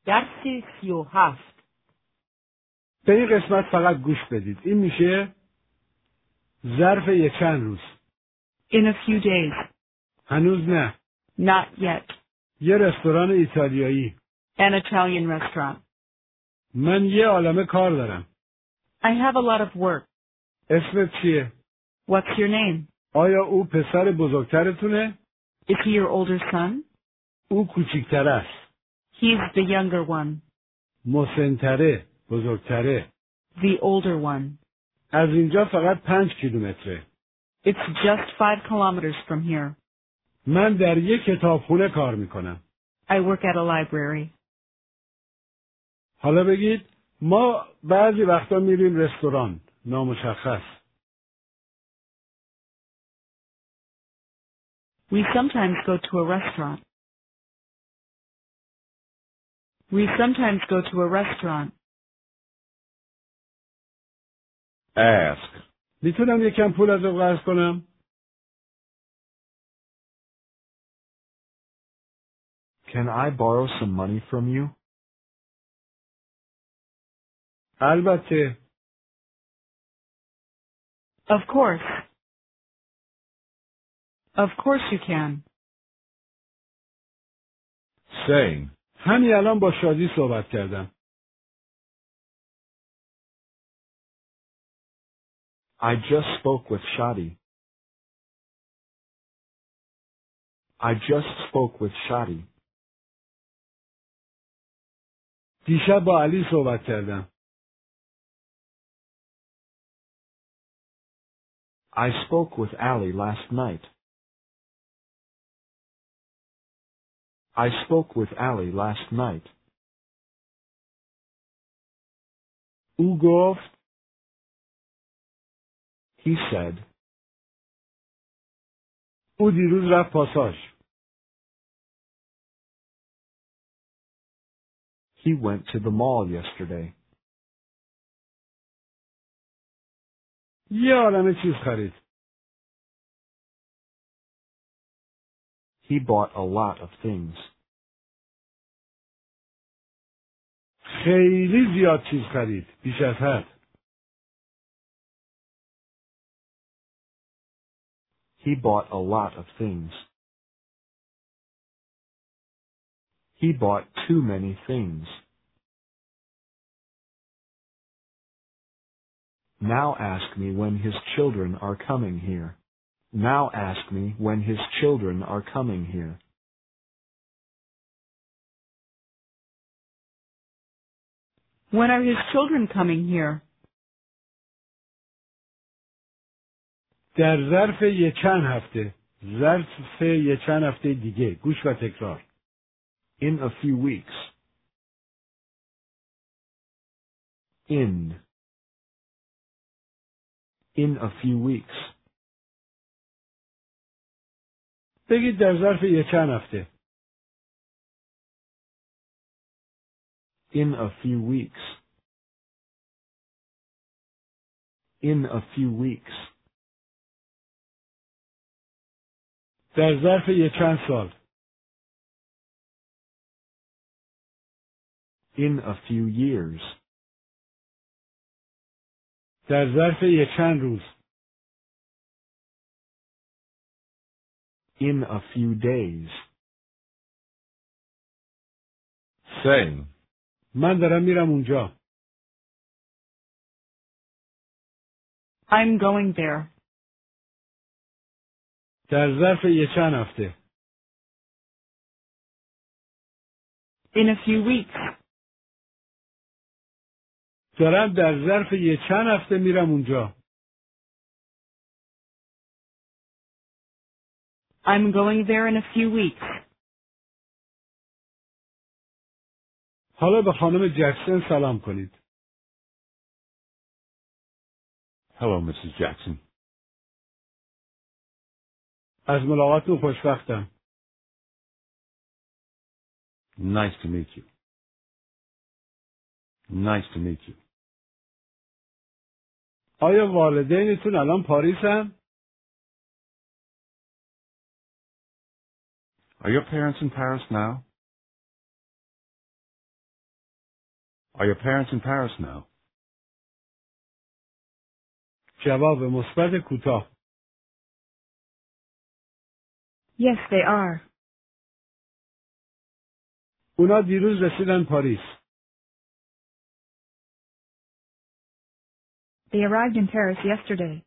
درس 37. به این قسمت فقط گوش بدید. این میشه ظرف یک چند روز. In a few days. هنوز نه. Not yet. یه رستوران ایتالیایی. An Italian restaurant. من یه عالمه کار دارم. I have a lot of work. اسمت چیه؟ What's your name? آیا او پسر بزرگترتونه؟ Is he your older son? او کوچیکتر است. He's the younger one. مسنتره، بزرگتره. The older one. از اینجا فقط 5 کیلومتره. It's just 5 kilometers from here. من در یک کتابخونه کار میکنم. I work at a library. حالا بگید ما بعضی وقتا میریم رستوران. نامشخص. We sometimes go to a restaurant. We sometimes go to a restaurant. Ask. میتونم یکم پول ازت قرض کنم؟ Can I borrow some money from you? البته. Of course. Of course you can. Saying. همین الان با شادی صحبت کردم. I just spoke with Shadi. I just spoke with Shadi. دیشب با علی صحبت کردم. I spoke with Ali last night. I spoke with Ali last night. او گفت He said. او دیروز رفت پاساژ. He went to the mall yesterday. یه عالمه چیز خرید. He bought a lot of things. خیلی زیاد چیز خرید. بیش از حد. He bought a lot of things. He bought too many things. Now ask me when his children are coming here. Now ask me when his children are coming here. When are his children coming here? در ظرف یه چند هفته. ظرف یه چند هفته دیگه. گوش و تکرار. In a few weeks. In a few weeks. بگید در ظرف یه چند هفته. In a few weeks. In a few weeks. در ظرف یه چند سال. In a few years. در ظرف یه چند روز. In a few days. Saying. من دارم میرم اونجا. I'm going there. در ظرف یه چند هفته. In a few weeks. دارم در ظرف یه چند هفته میرم اونجا. I'm going there in a few weeks. حالا به خانم جکسون سلام کنید. Hello, Mrs. Jackson. از ملاقاتتون خوشبختم. Nice to meet you. Nice to meet you. آیا والدینتون الان پاریسن؟ Are your parents in Paris now? Are your parents in Paris now? جواب مثبت کوتاه. Yes, they are. اونا دیروز رسیدن پاریس. They arrived in Paris yesterday.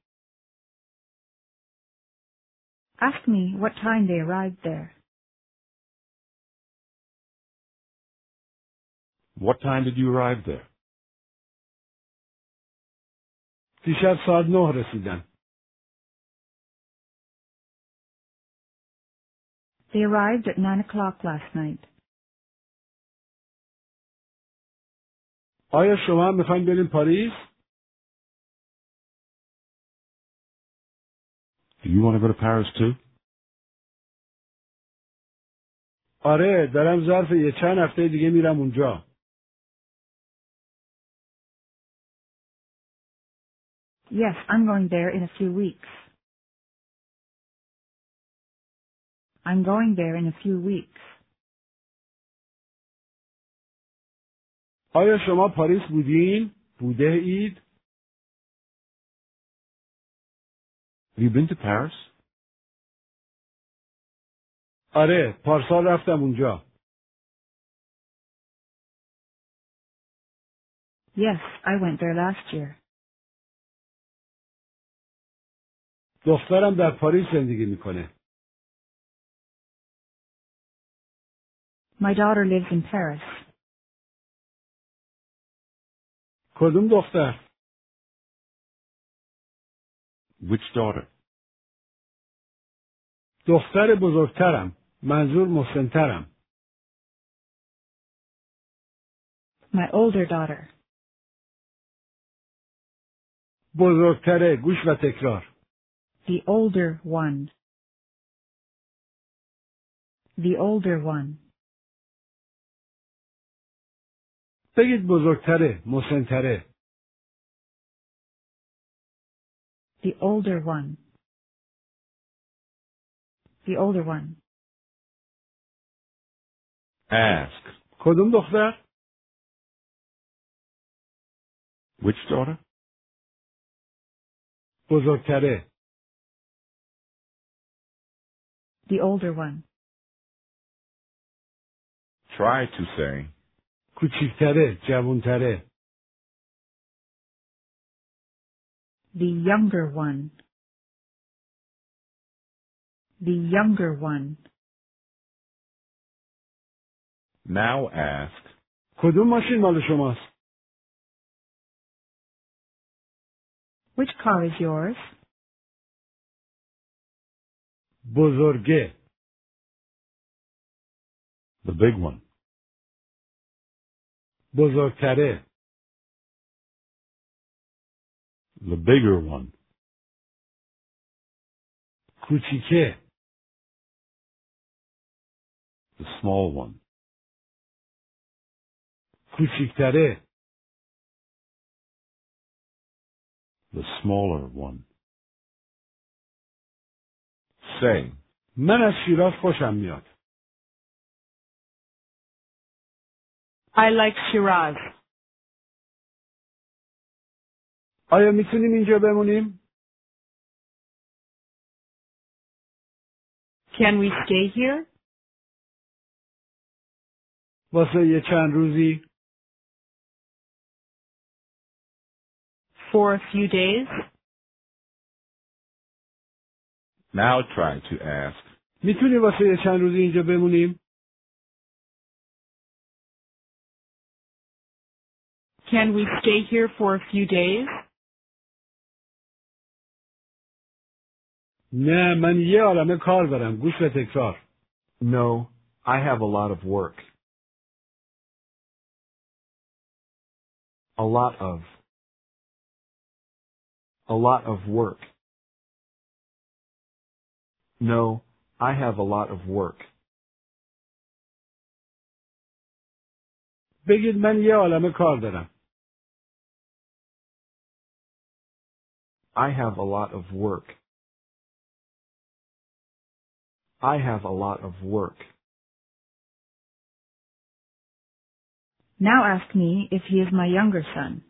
Ask me what time they arrived there. What time did you arrive there? دیشب ساعت 9 رسیدن. They arrived at 9 o'clock last night. آیا شما هم میخواین برین پاریس؟ Do you want to go to Paris too? آره، دارم ظرف چند هفته دیگه میرم اونجا. Yes, I'm going there in a few weeks. I'm going there in a few weeks. آیا شما پاریس بودین؟ بوده اید؟ Have you been to Paris? آره، پارسال رفتم اونجا. Yes, I went there last year. دخترم در پاریس زندگی میکنه. My daughter lives in Paris. کدوم دختر؟ Which daughter? دختر بزرگترم. منظور مسنترم. My older daughter. بزرگتره. گوش و تکرار. The older one. The older one. بگید بزرگتره. مسنتره. The older one. The older one. Ask. کدوم دختر؟ Which daughter? بزرگتره. The older one. Try to say. کوچیکتره. جوانتره. The younger one. The younger one. Now ask. کدوم ماشین مال شماست؟ Which car is yours? بزرگه. The big one. بزرگتره. The bigger one. کوچیکه. The small one. کوچیکتره. The smaller one. Say. من از شیراز خوشم میاد. I like Shiraz. آیا میتونیم اینجا بمونیم؟ Can we stay here? واسه یه چند روزی؟ For a few days? Now try to ask. میتونیم واسه یه چند روزی اینجا بمونیم؟ Can we stay here for a few days? نه، من یه عالمه کار دارم. گوش و تکرار. No, I have a lot of work. A lot of. A lot of work. No, I have a lot of work. بگید من یه عالمه کار دارم. I have a lot of work. I have a lot of work. Now ask me if he is my younger son.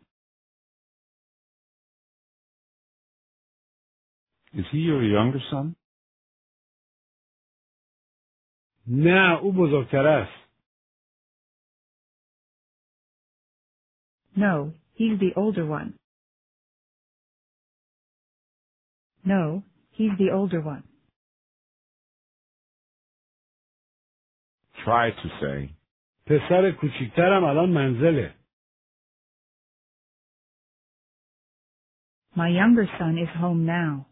Is he your younger son? نه، او بزرگتر است. No, he's the older one. No, he's the older one. Try to say, پسر کوچیکترم الان منزله. My younger son is home now.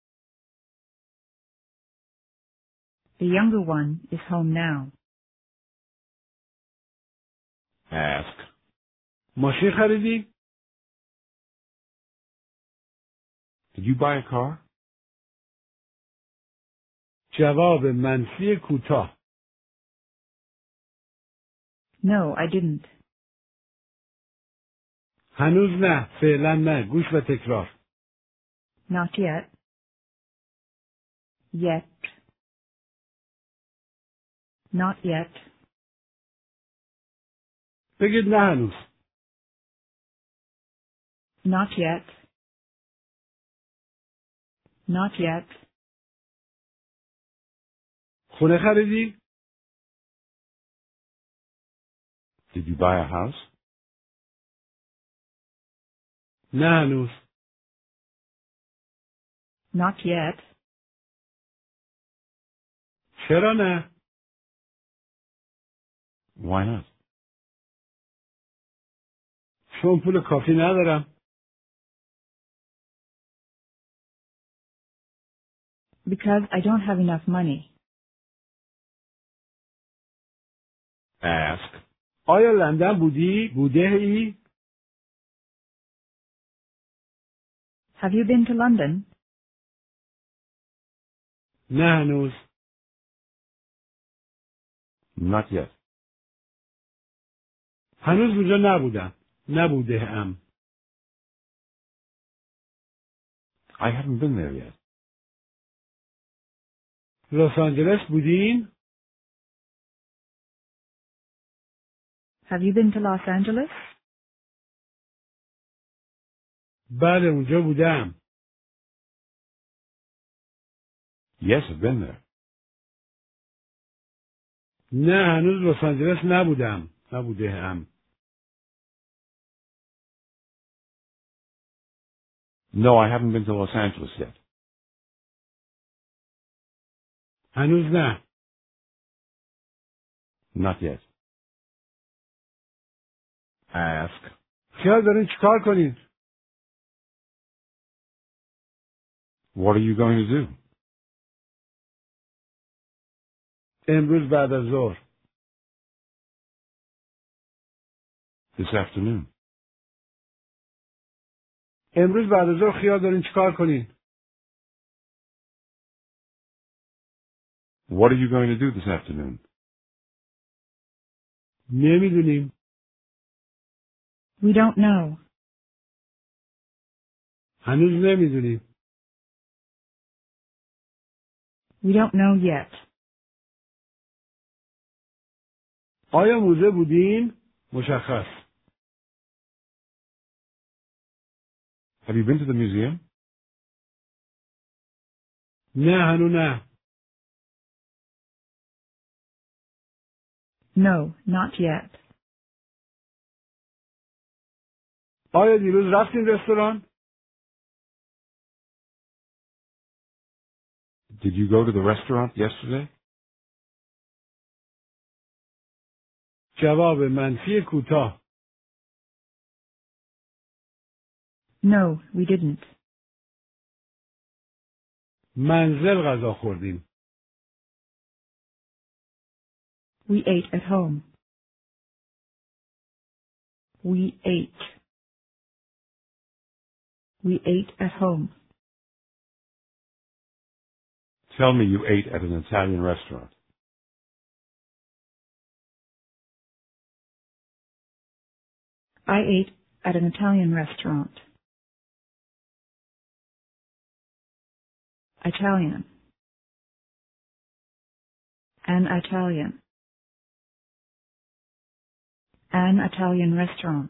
The younger one is home now. ask, ماشین خریدی؟ did you buy a car? جواب منفی کوتاه. No, I didn't. هنوز نه، فعلا نه. گوش و تکرار. Not yet. Yet. Not yet. بگید نه هنوز. Not yet. Not yet. خونه خریدی؟ Did you buy a house? نه هنوز. Not yet. چرا نه؟ Why not? چون پول کافی ندارم. Because I don't have enough money. Ask, آیا لندن بوده ای؟ Have you been to London? نه هنوز. not yet. هنوز اونجا نبودم. نبوده ام. I haven't been there yet. لس آنجلس بودین؟ Have you been to Los Angeles? بله اونجا بودم. Yes, I've been there. نه هنوز لس آنجلس نبودم. نبوده ام. No, I haven't been to Los Angeles yet. هنوز نه. Not yet. Ask, خیال دارین چیکار کنین؟ what are you going to do? امروز بعد از ظهر. This afternoon. امروز بعد از ظهر خیال دارین چیکار کنین؟ What are you going to do this afternoon? نمیدونیم. We don't know. هنوز نمیدونیم. We don't know yet. آیا موزه بودین؟ مشخص. Have you been to the museum? نه هنوز نه. No, not yet. آیا دیروز رفتین رستوران؟ Did you go to the restaurant yesterday? جواب منفی کوتاه. No, we didn't. منزل غذا خوردیم. We ate at home. We ate. We ate at home. Tell me you ate at an Italian restaurant. I ate at an Italian restaurant. Italian. An Italian. An Italian restaurant.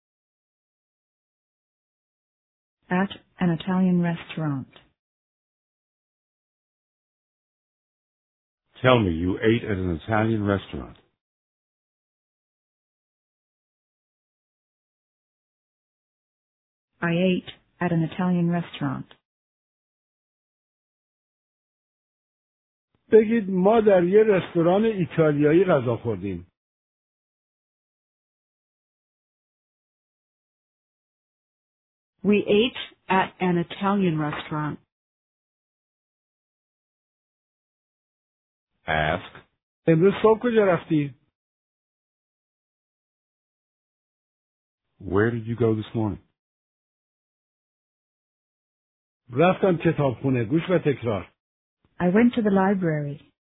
At an Italian restaurant. Tell me you ate at an Italian restaurant. I ate at an Italian restaurant. بگید ما در یه رستوران ایتالیایی غذا خوردیم. We ate at an Italian restaurant. Ask. امروز صبح کجا رفتی؟ Where did you go this morning? رفتم کتابخونه. گوش و تکرار. I went to the library.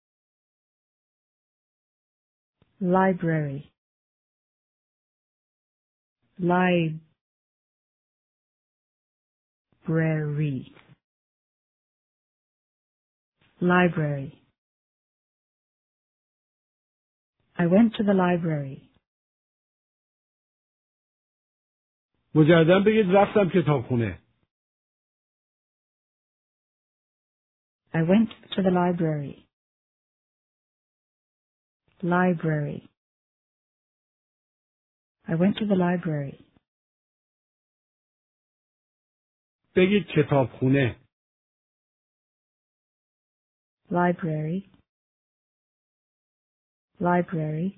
Library. Library. Library. I went to the library. مجددا بگید رفتم کتابخونه. I went to the library. Library. I went to the library. بگید کتابخونه. Library. Library.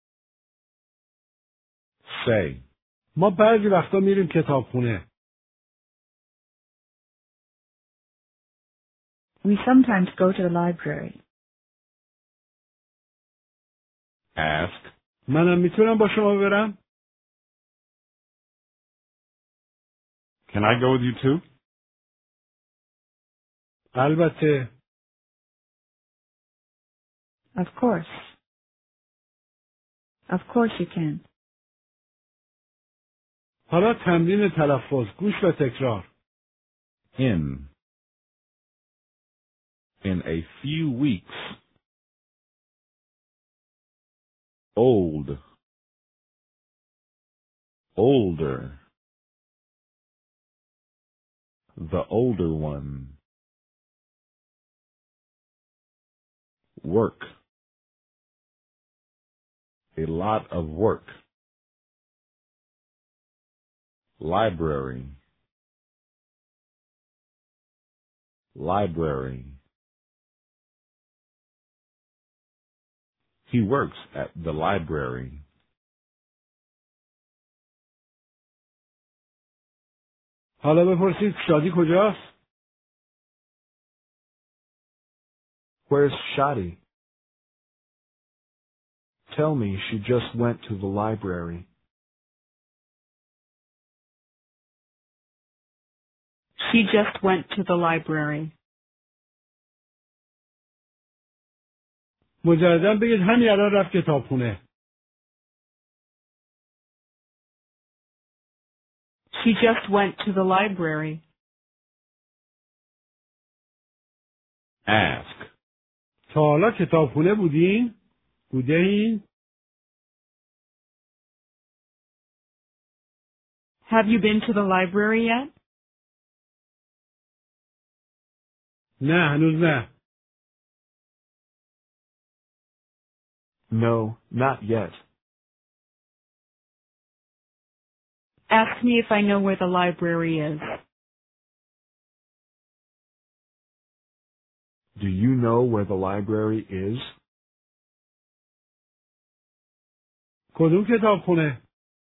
Say. ما بعضی وقتا میریم کتابخونه. We sometimes go to the library. Ask. منم میتونم با شما برم؟ Can I go with you too? البته. Of course. Of course you can. حالا تمرین تلفظ. گوش و تکرار. In a few weeks. Old. Older. The older one. Work. A lot of work. Library. Library. He works at the library. حالا بپرسید شادی کجاست؟ Where's Shadi? Tell me she just went to the library. She just went to the library. مجددا بگید همین الان رفت کتابخونه. She just went to the library. Ask. تا حالا کتابخونه بودین؟ بودین؟ Have you been to the library yet? نه هنوز نه. No, not yet. Ask me if I know where the library is. Do you know where the library is? کدوم کتابخونه؟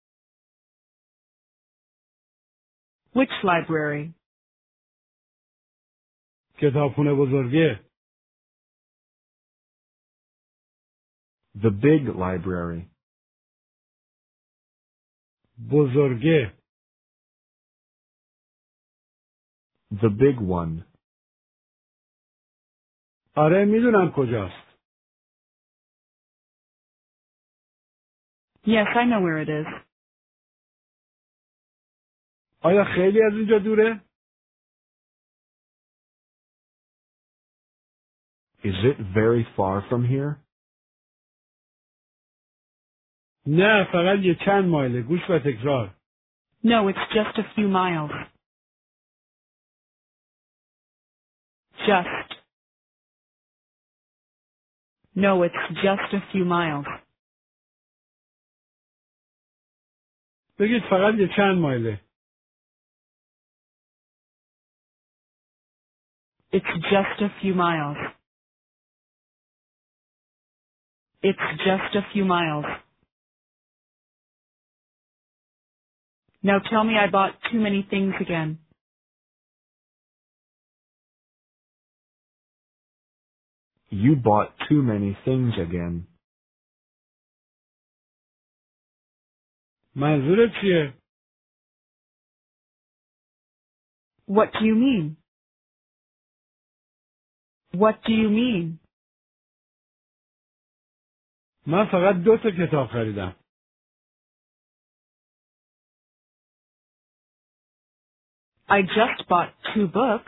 Which library? کتابخونه بزرگه. The big library. بزرگه. The big one. آره میدونم کجاست. Yes, I know where it is. آیا خیلی از اینجا دوره؟ Is it very far from here? نه فقط یه چند مایله. گوش و تکرار. No, it's just a few miles. Just. No, it's just a few miles. بگید فقط یه چند مایله. It's just a few miles. It's just a few miles. Now tell me I bought too many things again. You bought too many things again. منظورت چیه؟ What do you mean? What do you mean? من فقط 2 تا کتاب خریدم. I just bought 2 books.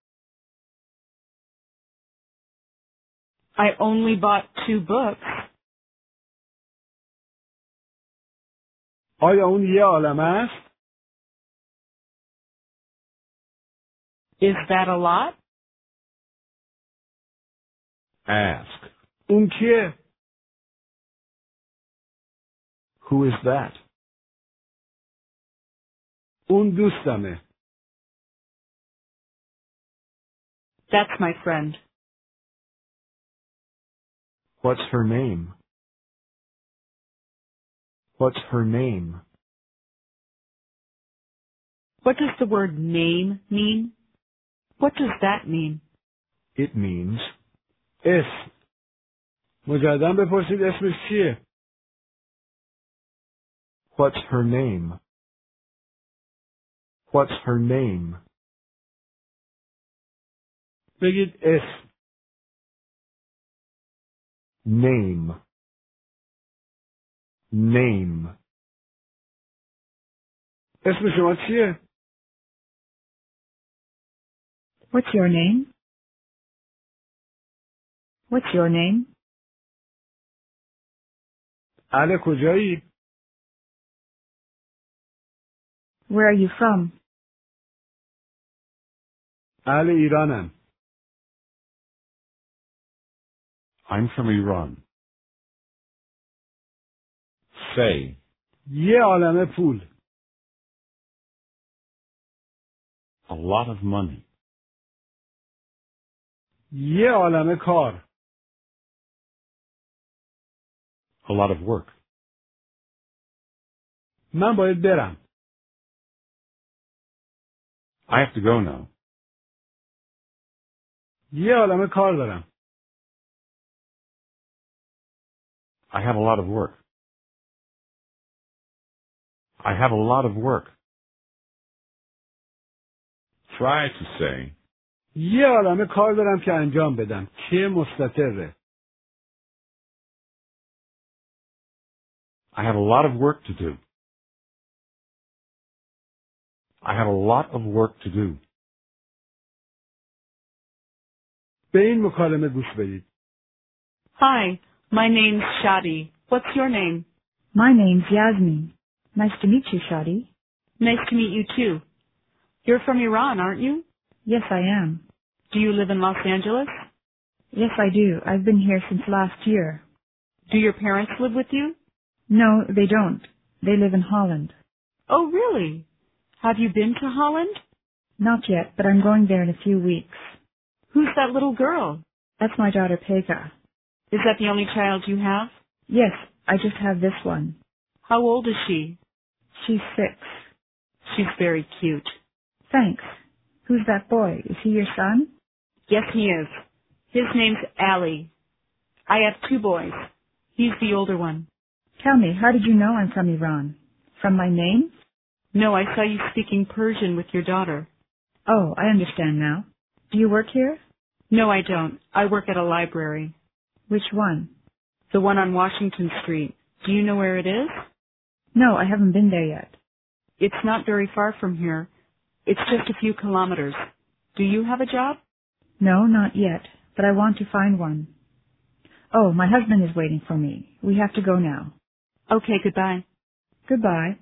I only bought 2 books. آیا اون یه عالمه است؟ Is that a lot? Ask. اون کیه؟ Who is that? اون دوستمه. That's my friend. What's her name? What's her name? What does the word name mean? What does that mean? It means اسم. مجددا بپرسید اسمش چیه؟ what's her name? What's her name? بگید اسم. Name. Name. اسم شما چیه؟ What's your name? What's your name? اهل کجایی؟ Where are you from? اهل ایرانم. I'm from Iran. Say. یه عالمه پول. A lot of money. یه عالمه کار. A lot of work. من باید برم. I have to go now. یه عالمه کار دارم. I have a lot of work. I have a lot of work. Try to say. یه عالمه کار دارم که انجام بدم. که مستتره. I have a lot of work to do. I have a lot of work to do. به این مکالمه گوش بدید. Hi, my name's Shadi. What's your name? My name's Yasmin. Nice to meet you, Shadi. Nice to meet you too. You're from Iran, aren't you? Yes, I am. Do you live in Los Angeles? Yes, I do. I've been here since last year. Do your parents live with you? No, they don't. They live in Holland. Oh, really? Have you been to Holland? Not yet, but I'm going there in a few weeks. Who's that little girl? That's my daughter, Pega. Is that the only child you have? Yes, I just have this one. How old is she? She's 6. She's very cute. Thanks. Who's that boy? Is he your son? Yes, he is. His name's Ali. I have 2 boys. He's the older one. Tell me, how did you know I'm from Iran? From my name? No, I saw you speaking Persian with your daughter. Oh, I understand now. Do you work here? No, I don't. I work at a library. Which one? The one on Washington Street. Do you know where it is? No, I haven't been there yet. It's not very far from here. It's just a few kilometers. Do you have a job? No, not yet, but I want to find one. Oh, my husband is waiting for me. We have to go now. Okay, goodbye. Goodbye.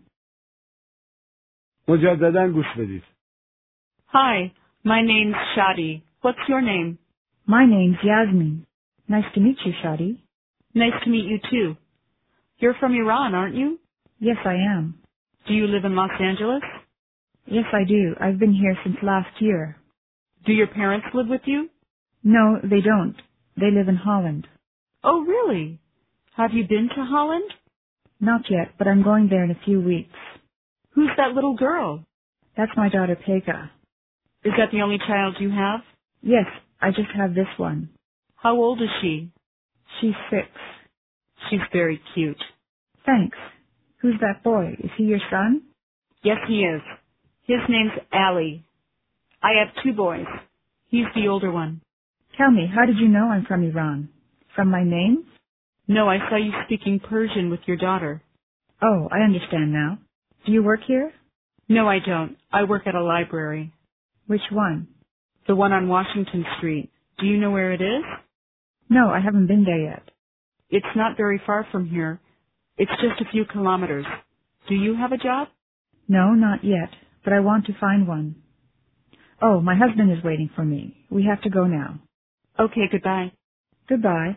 مجددا گوش بدید. Hi, my name's Shadi. What's your name? My name's Yasmin. Nice to meet you, Shadi. Nice to meet you too. You're from Iran, aren't you? Yes, I am. Do you live in Los Angeles? Yes, I do. I've been here since last year. Do your parents live with you? No, they don't. They live in Holland. Oh, really? Have you been to Holland? Not yet, but I'm going there in a few weeks. Who's that little girl? That's my daughter, Pega. Is that the only child you have? Yes, I just have this one. How old is she? She's 6. She's very cute. Thanks. Who's that boy? Is he your son? Yes, he is. His name's Ali. I have 2 boys. He's the older one. Tell me, how did you know I'm from Iran? From my name? No, I saw you speaking Persian with your daughter. Oh, I understand now. Do you work here? No, I don't. I work at a library. Which one? The one on Washington Street. Do you know where it is? No, I haven't been there yet. It's not very far from here. It's just a few kilometers. Do you have a job? No, not yet, but I want to find one. Oh, my husband is waiting for me. We have to go now. Okay, goodbye. Goodbye.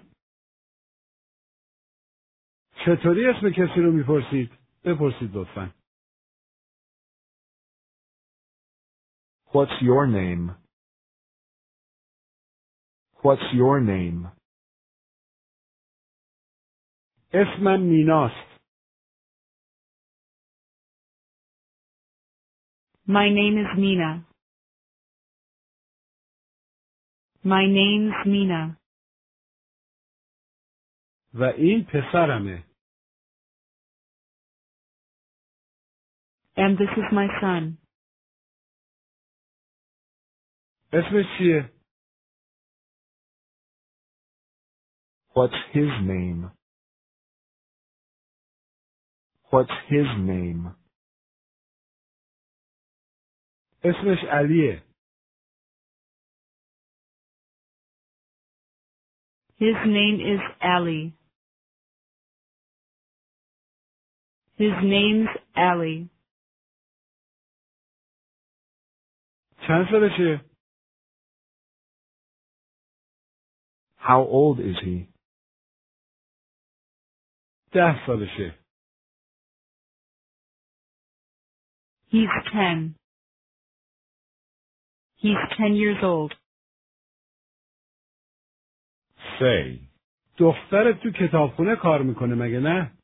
چطوری اسم کسی رو میپرسید؟ بپرسید لطفاً. What's your name? What's your name? اسمم میناست. My name is Mina. My name's Mina. و این پسرمه. And this is my son. اسمش چیه؟ What's his name? What's his name? اسمش علیه. His name is Ali. His name's Ali. چند سالشه؟ How old is he? 10 سالشه. He's 10. He's 10 years old. Say. دخترت تو کتابخونه کار میکنه مگه نه؟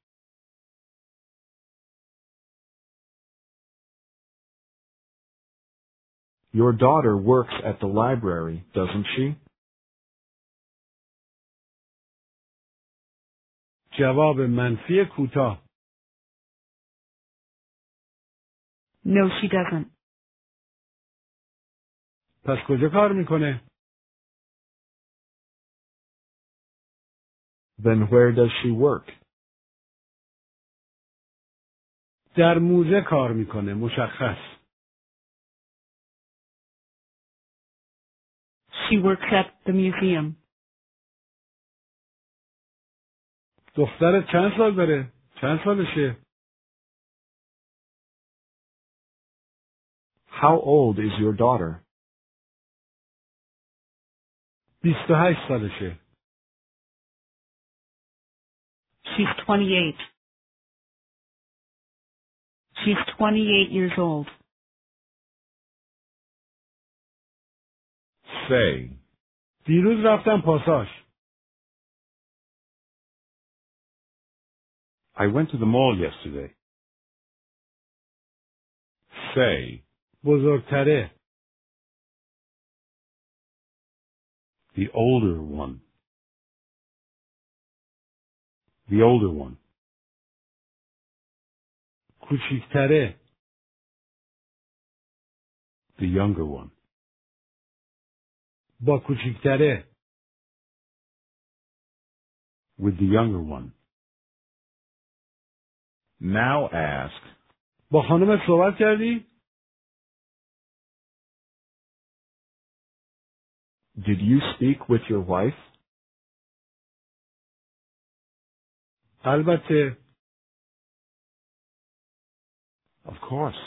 Your daughter works at the library, doesn't she? جواب منفی کوتاه. No, she doesn't. پس کجا کار میکنه؟ Then where does she work? در موزه کار میکنه. مشخص. She works at the museum. دخترت چند سال داره؟ چند سالشه؟ How old is your daughter? 28 سالشه. She's 28. She's 28 years old. Say. دیروز رفتم پاساژ. I went to the mall yesterday. Say. بزرگتره. The older one. The older one. کوچیکتره. The younger one. با کوچیکتره. With the younger one. Now ask. با خانمت صحبت کردی؟ Did you speak with your wife? البته. Of course.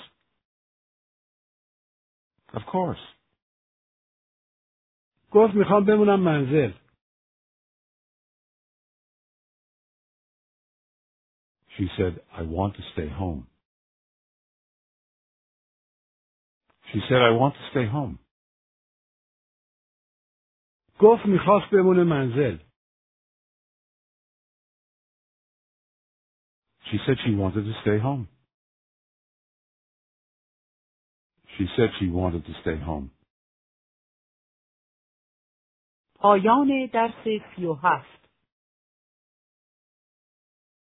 Of course. گفت میخوام بمونم منزل. She said, I want to stay home. She said, I want to stay home. گفت میخواست بمونه منزل. She said she wanted to stay home. She said she wanted to stay home. پایان درس 37